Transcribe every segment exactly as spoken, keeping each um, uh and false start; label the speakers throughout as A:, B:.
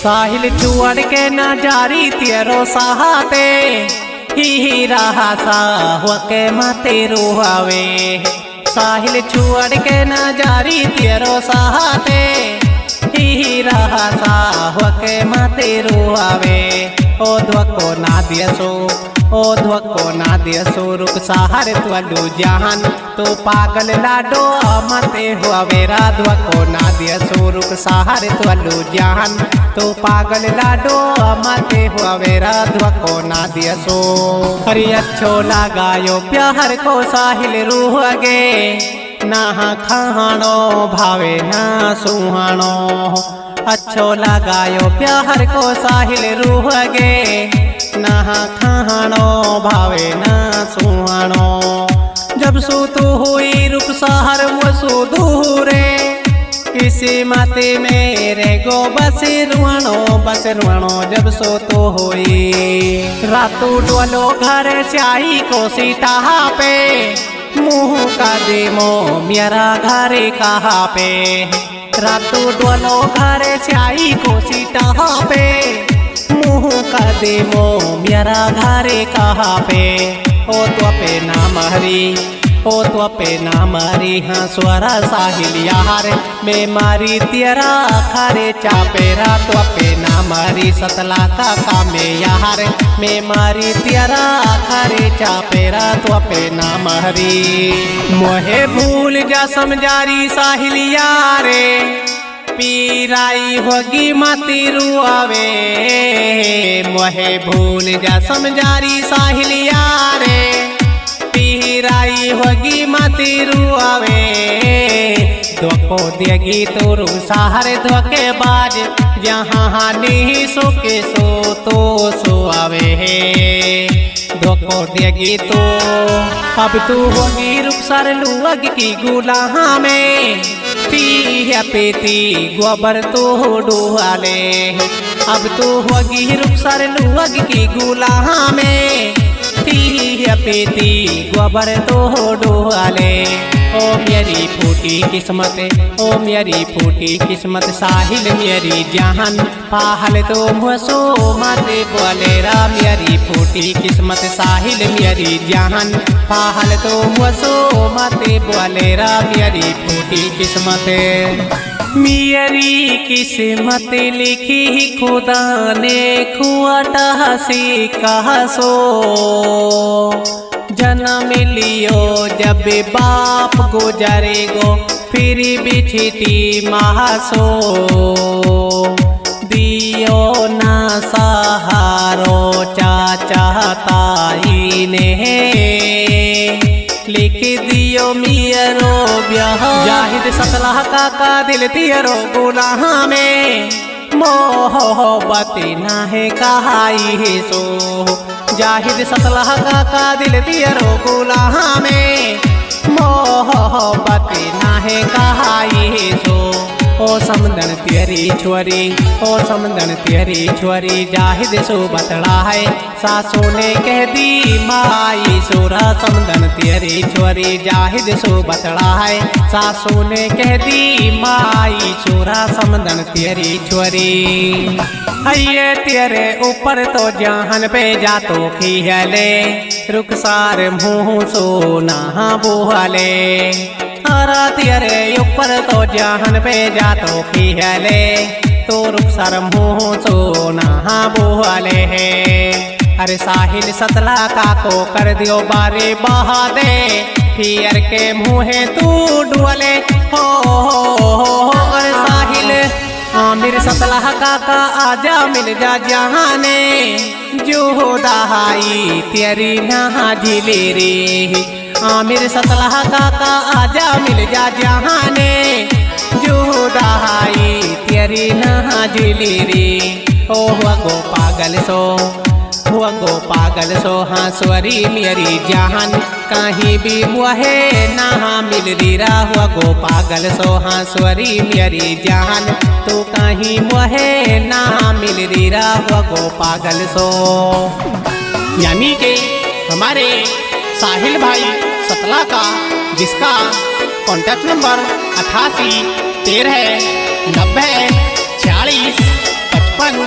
A: साहिल चुअड़ के न जारी तेरो सहाते ही ही रहा सा हुआ के माते रुहावे। साहिल चुअड़ के न जारी तेरो सहाते ही ही रहा सा हुआ के माते रुहावे। ओ ध्वको ना दियसो ओ ध्वको ना दियसो रुक सहार त्वलु जहान तो पागल लाडो मते हुआ वेरा। ध्वको ना दियसो रुक सहार त्वलु जहान तो पागल लाडो मते हुआ वेरा। ध्वको ना दियसो हरि अच्छो लगायो प्यार को साहिल रूह गे ना खानो भावे ना सुहानो। अच्छो लगायो प्यार को साहिल रूह गे ना खानो भावे ना सुहानो। जब सो तो हुई रुक सहर वो दूरे किसी माते मेरे गो बस रुआनो बस रुआनो। जब सो तो हुई रातू डोलो घर स्याही को सीता पे मुँह का दे मो मेरा घरे कहाँ पे। रातू डोलो घर स्याही को सीता पे मुँह का दे मो मेरा घरे कहाँ पे। ओ तो पे नाम हरी ओ तो पे नाम हरी हाँ स्वरा साहिल यार मैं मारी तेरा खारे चापेरा। तो पे नाम हरी सतला का कामे यार मैं मारी तेरा खारे चापेरा। तो पे नाम हरी मोहे भूल जा समझारी साहिल यारे पीराई होगी माती रुआवे। मोहे भूल जा समझारी साहिल यारे पीराई होगी माती रुआवे। धोको देगी तो सहारे धोके बाज जहाँ हानि सो के सो तो सो आवे। धोको देगी तो अब तू होगी रुखसर लुअग की गुलाहा में ती है पेती गोबर तो डुहाले। अब तो होगी रुखसर लुअग की गुलाहा में ती है पेती गोबर तो डुहाले। ओ मेरी फूटी किस्मत ओ मेरी फूटी किस्मत साहिल मेरी जहान पाहल तो मुसो माते बोलेरा। मेरी फूटी किस्मत साहिल मेरी जहान पाहल तो मुसो माते बोलेरा। मेरी फूटी किस्मत मेरी किस्मत लिखी खुदा ने खुआटा हसी कहा सो। जन्म लियो जब बाप गुजरेगो फिर बिछती महासो। दियो ना सहारो चाचा ताई ने लिख दियो मियरो ब्याह। जाहिद सतलाह काका दिल तियरो गुलाहा में मोहब्बत ना है कहाई है सो। जाहिद सतलाह काका दिल तियरो गुलाहा में मोहब्बत ना है कहाई है सो। ओ समदन तेरी छोरी ओ समदन तेरी छोरी जाहिद सो बतड़ा है सासू ने कह दी माई सोरा। समदन तेरी छोरी जाहिद सो बतड़ा है सासू ने कह दी माई सोरा। समदन तेरी छोरी ये तेरे ऊपर तो जहान पे जा तो खिहले रुखसार मुँह सो ना बुहले। हरा तेरे ऊपर तो जहान पे जा तो खिहले तो रुखसार मुँह सो ना बुहले है। अरे साहिल सतला का को कर दियो बारे बहा दे फिर के मुँहे तू डुअले हो, हो, हो। अरे साहिल आमिर सतलाह काका आजा मिल जा जहाने जो दहाई तेरी नहा झिले रे। आमिर सतलाह काका आजा मिल जा जहाने जो दहाई तेरी नहा झिले रे। ओ हुआ गो पागल सो हुआ गो पागल सो हाँ स्वरी मेरी जहान कहीं भी मुहे नहा मिल दीरा। हुआ गो पागल सो हाँ स्वरी मेरी जहान तो कहीं मुहे नहा मिल दीरा। हुआ गो पागल सो यानी कि हमारे साहिल भाई सतला का जिसका कॉन्टैक्ट नंबर अठासी तेरह नब्बे छियालीस पचपन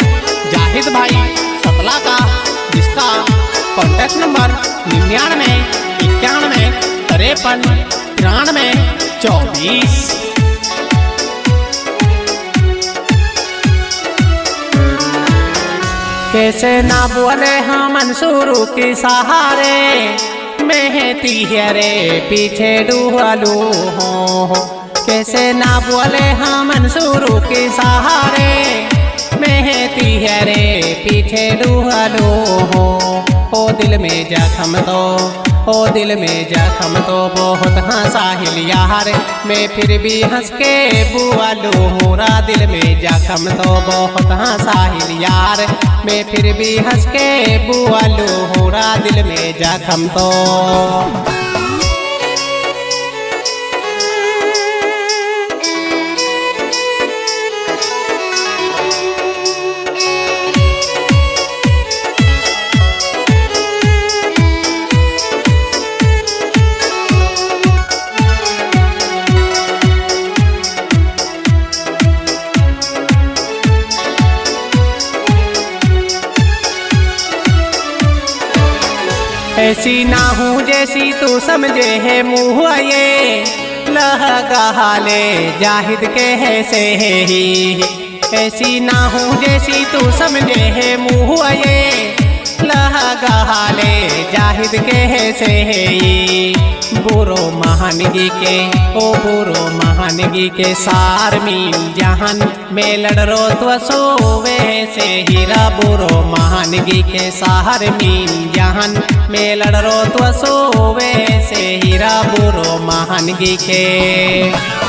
A: जाहिद भाई सतला का, जिसका कॉन्टैक्ट नंबर निन्यानवे इक्यानवे तिरपन तिरानवे चौबीस। कैसे ना बोले हम मंसूरू के सहारे, मेहती है रे पीछे डूहलू हो। कैसे ना बोले हम मंसूरू के सहारे, मेहती है रे पीछे डूहलू हो। ओ दिल में जख्म तो, ओ दिल में जख्म तो बहुत हाँ साहिल यार, मैं फिर भी हंस के बुआलू होरा। दिल में जख्म तो बहुत हाँ साहिल यार, मैं फिर भी हंस के बुआलू होरा। दिल में जख्म तो। ऐसी ना हूँ जैसी तू समझे है मुँह ये, लहगा ले जाहिद के है से ही। ऐसी ना हूँ जैसी तू समझे है मुँह ये, लहगा ले जाहिद के है से ही। बुरो महानगी के, ओ बुरो महानगी के सार मील जहान में लड़ रो तो सोवे से हीरा। बुरो महानगी के सार मील जहान में लड़ रो तो सोवे से हीरा। बुरो महानगी के।